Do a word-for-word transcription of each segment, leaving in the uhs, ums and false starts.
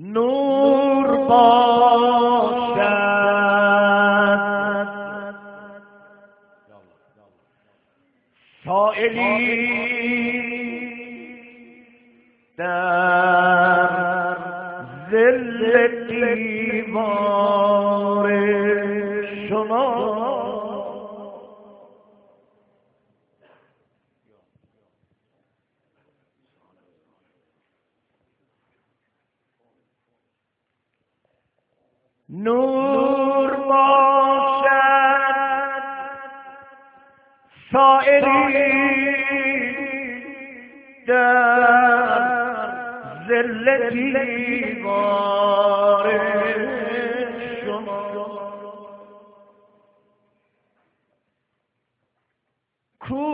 نور باشد سائلی در ظل دیوار شما نور باشد سائری در ظل دیوار شما کو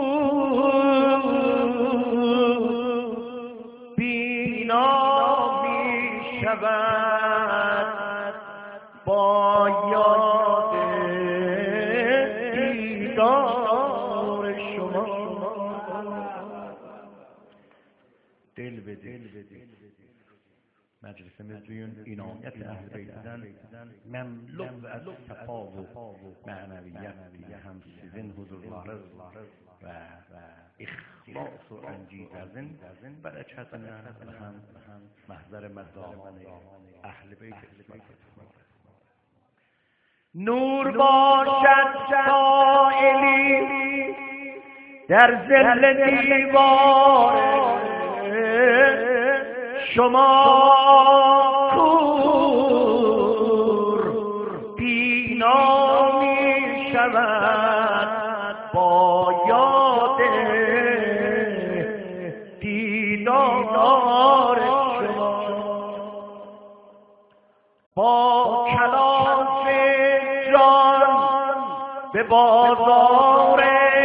بینا می شود با یاد دیدار شما دل به دل مجلس مزدویون اینایت اهل بیتن مملو از صفا و معنویت هم سیزن حضور الله و اخلاص و انجیز ازن برای چهتن هم محضر مدامان اهل بیت نور باشد سائلی در ظل دیوار شما کور بینا می شود با یاد دیدار شما با کلاف جان به بازار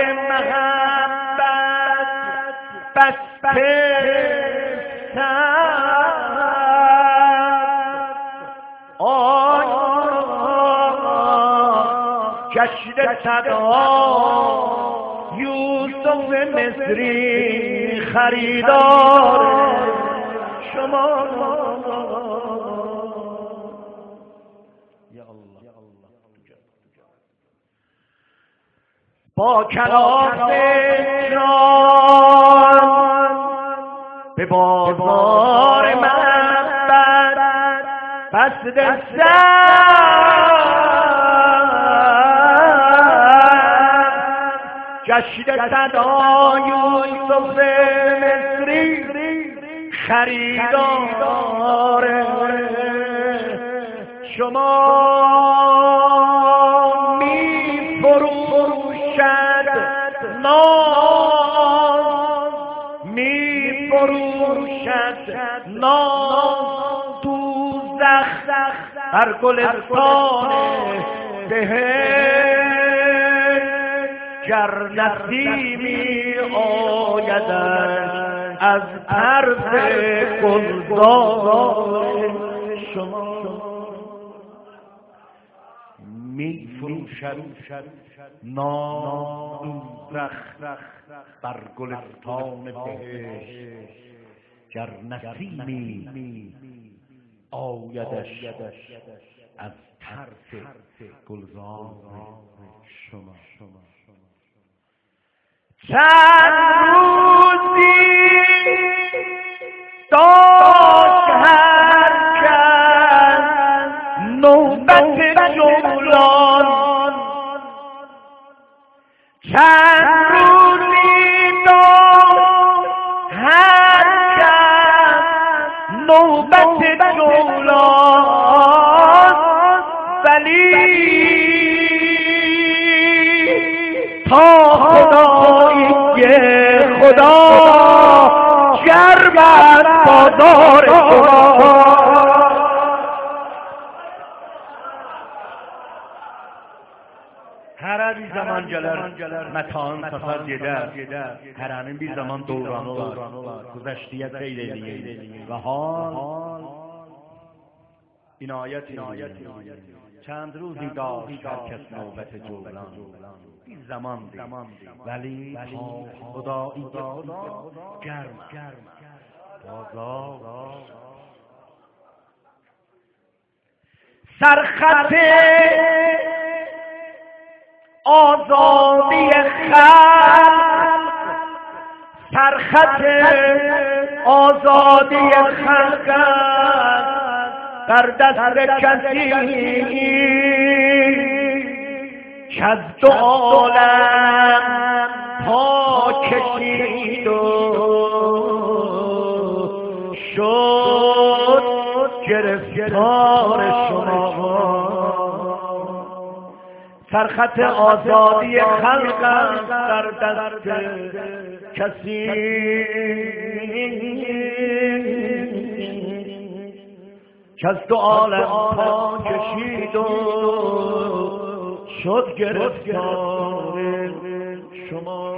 محبت بسته آی کشت صدا یوسف مصری خریدار شما با کلاف جان به بازار محبت بسته سر جشن صدا یوسف مصری خریدار شما می فروشد ناز می فروشد ناز دوزخ بر گلستان بهشت گر نسیمی آیدش از طرف گلزار شما می فروشد ناز دوزخ بر گلستان بهشت گر نسیمی آیدش از طرف گلزار شما چند روزی داشت هر کس نوبت جولان چند روزی داشت هر کس نوبت جولان ولی تا خدایی خدا شربت بازار خدا هر بی زمان جلر متان سفر دیده هر همین بی زمان دورانو گذشتیت خیلی و حال این آیت چند روزی داشت هر کس نوبت جولان این زمان دی ولی خدایی گرم بازار سرخط آزادی خلق، سرخط آزادی خلق در دست کسی که از دو عالم پا کشید و شد گرفتار شما. سرخط آزادی خلق در دست کسی که از دو عالم پا کشید و شد گرفتار شما.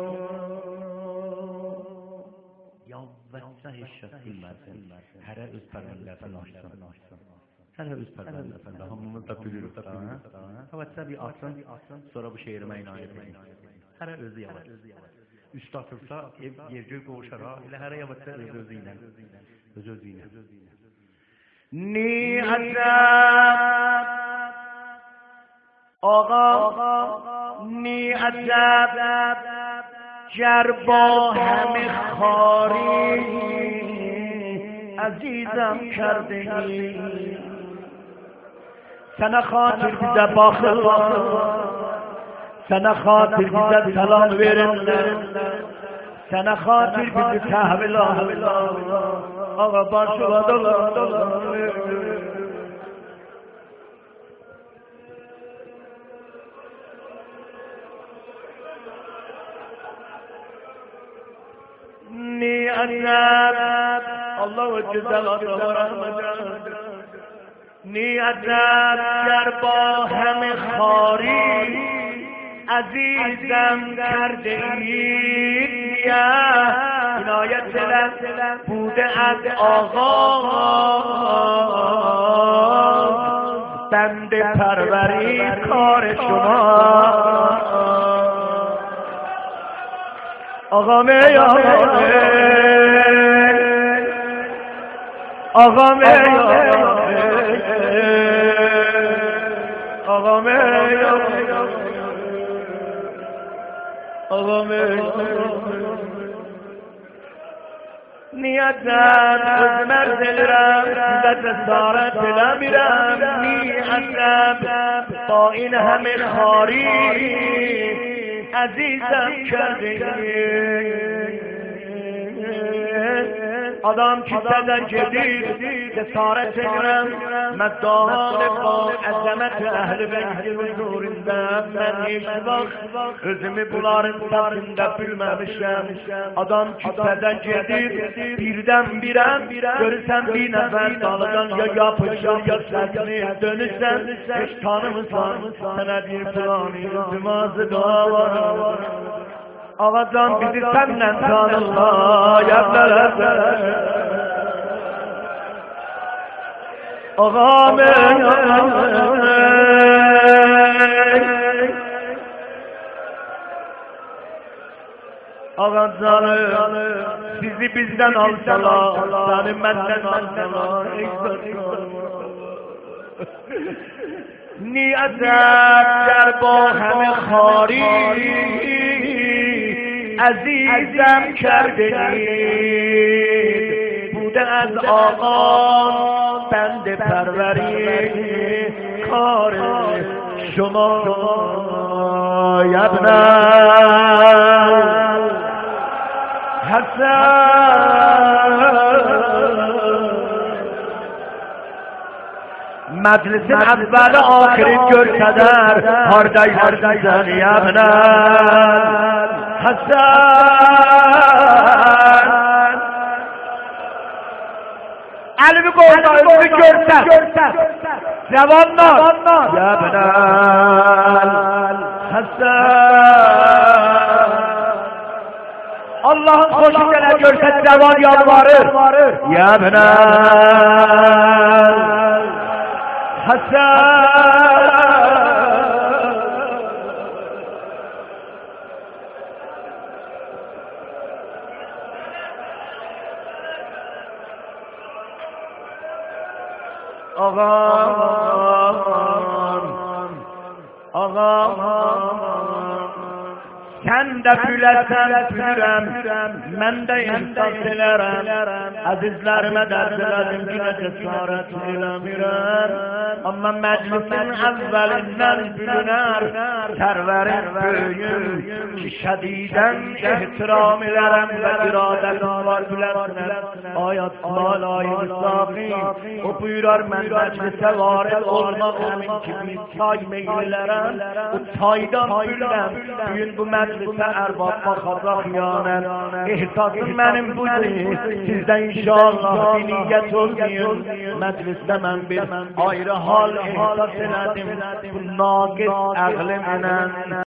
یا وسع شخصی مرسل هر از پرملت ناشتن هر öz pərvəndə hamımız da bilirik ha. Həvəsə bir asın, sonra bu şeiri mən inayət edin. Hərə özü yavaş. Üstadırsa ev yergöy qovuşar ha. Elə hərə yavaşsa öz özü ilə. Öz özü ilə. Ni əcəb ağa, ni əcəb گر با همه خاری عزیزم کرده sana خاطر bize bakır, sana خاطر bize selam verenler, sana خاطر bizi tahvil alırlar. Ağa başıma dolar dolar. Ni azab Allahu güzel adamı rahmet. نی عجب گر با همه خاری عزیزم کرده اید. عنایت دلم بوده از آغاز بنده پروری کار شما. آقا می آقا می آقا می آقا می نیت در از مرزل رم دست سارت دلم میرم. نیت با این همه خاری عزیزم کرده آدم کی صدر جدید جسارت گرم مدان با عظمت اهل بیت حضورindem من hiç vakt özümü buların tadında bilmemişim. Adam ki صدر جدید birden birem görürsem bir nefer dalıdan ya yapışır ya sesini dönüşsem hiç tanımısan sana bir planı zımazı dava. Ağacan bizi senden tanırlar yerlere. Ağam ey Ağacanım sizi bizden alsalar, seni benden alsalar. Niyetler گر با همه خاری عزیزم کرده بوده از آغاز بنده پروری کار شما. ابن حسن مجلس اول آخرین görseler harday harday ابن Hasan elimi koyda özünü görsen Cevanlar Ya Benal Hasan Allah'ın koşu gene görsen cevan yalvarır Ya Benal Hasan آقا آقا sen de gülersen gülürem, ben de ihsas ederim. Azizlerime dert ederim, güne cesaret edemirem. Ama meclisin evvelinden gülüner, serverin büyüğüm ki şediden ihtiram ederim ve iradetim var gülersine. Ayet malay müstakim, o buyurar ben meclise varid olmak emin ki bir çay meylilerem. Bu çaydan gülürem, bugün bu meclis lütfen erbab bakacak yanen. İhsasım benim budur. Sizde inşallah bir niyet olmayın. Mecliste ben bir ayrı hal ihsas ederdim. Bu nakit aklimle